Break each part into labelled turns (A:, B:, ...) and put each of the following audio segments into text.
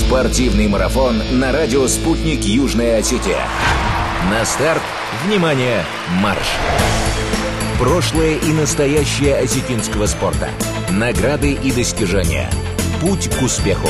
A: Спортивный марафон на радио «Спутник Южная Осетия». На старт, внимание, марш! Прошлое и настоящее осетинского спорта. Награды и достижения. Путь к успеху.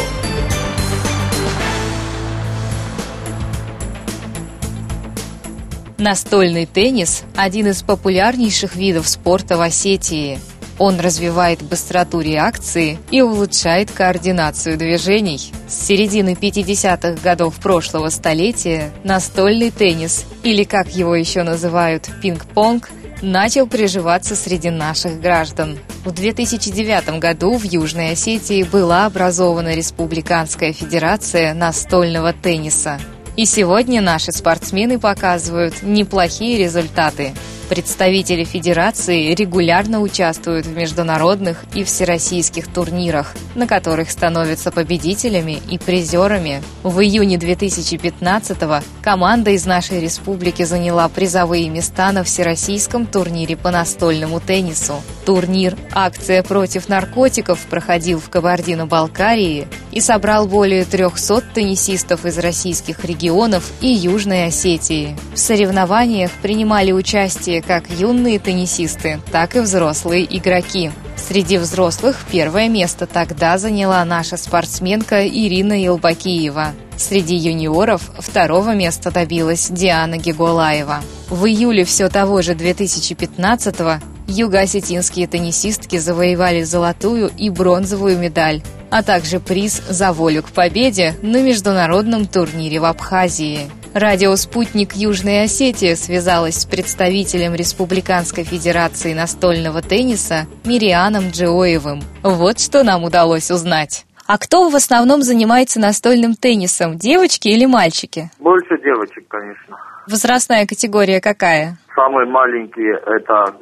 B: Настольный теннис – один из популярнейших видов спорта в Осетии. Он развивает быстроту реакции и улучшает координацию движений. С середины 50-х годов прошлого столетия настольный теннис, или как его еще называют пинг-понг, начал приживаться среди наших граждан. В 2009 году в Южной Осетии была образована Республиканская федерация настольного тенниса. И сегодня наши спортсмены показывают неплохие результаты. Представители федерации регулярно участвуют в международных и всероссийских турнирах, на которых становятся победителями и призерами. В июне 2015-го команда из нашей республики заняла призовые места на всероссийском турнире по настольному теннису. Турнир «Акция против наркотиков» проходил в Кабардино-Балкарии и собрал более 300 теннисистов из российских регионов и Южной Осетии. В соревнованиях принимали участие как юные теннисисты, так и взрослые игроки. Среди взрослых первое место тогда заняла наша спортсменка Ирина Елбакиева. Среди юниоров второго места добилась Диана Гиголаева. В июле все того же 2015-го юго-осетинские теннисистки завоевали золотую и бронзовую медаль, а также приз за волю к победе на международном турнире в Абхазии. Радио «Спутник Южная Осетия» связалась с представителем Республиканской федерации настольного тенниса Мирианом Джиоевым. Вот что нам удалось узнать. А кто в основном занимается настольным теннисом, девочки или мальчики?
C: Больше девочек, конечно.
B: Возрастная категория какая?
C: Самые маленькие это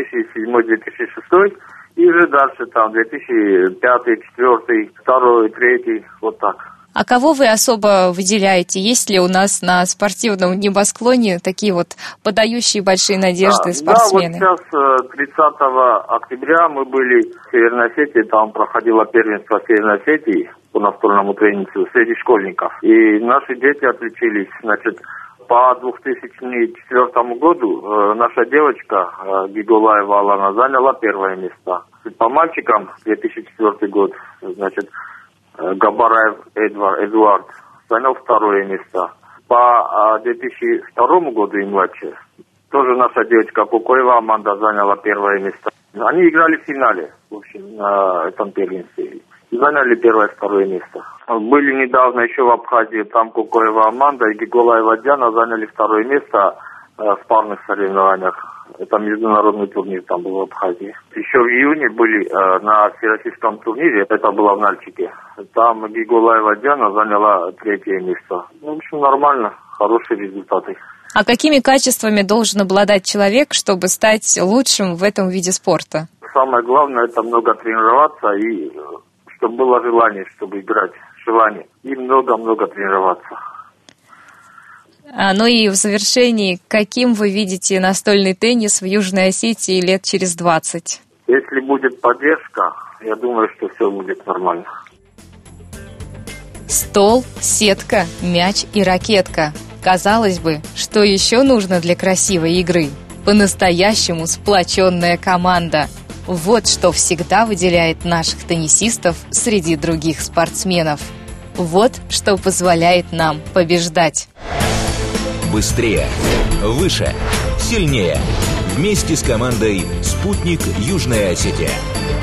C: 2007-2006, и уже дальше там 2005, 2004, 2002, 2003, вот так.
B: А кого вы особо выделяете? Есть ли у нас на спортивном небосклоне такие вот подающие большие надежды спортсмены?
C: Да, вот сейчас 30 октября мы были в Северной Осетии, там проходило первенство Северной Осетии по настольному теннису среди школьников. И наши дети отличились, значит, по 2004 году наша девочка Гиголаева Алана заняла первое место. По мальчикам 2004 год, значит, Габараев Эдуард занял второе место. По 2002 году и младше тоже наша девочка Кукоева Аманда заняла первое место. Они играли в финале, в общем, на этом первенстве. Заняли первое и второе место. Были недавно еще в Абхазии, там Кукоева Аманда и Гиголаева Диана заняли второе место в парных соревнованиях. Это международный турнир там был в Абхазии. Еще в июне были на всероссийском турнире, это было в Нальчике. Там Гиголаева Диана заняла третье место. В общем, нормально, хорошие результаты.
B: А какими качествами должен обладать человек, чтобы стать лучшим в этом виде спорта?
C: Самое главное, это много тренироваться и чтобы было желание, чтобы играть. Желание. И много-много тренироваться.
B: Ну и в завершении, каким вы видите настольный теннис в Южной Осетии лет через 20?
C: Если будет поддержка, я думаю, что все будет нормально.
B: Стол, сетка, мяч и ракетка. Казалось бы, что еще нужно для красивой игры? По-настоящему сплоченная команда. Вот что всегда выделяет наших теннисистов среди других спортсменов. Вот что позволяет нам побеждать.
A: Быстрее, выше, сильнее. Вместе с командой «Спутник Южная Осетия».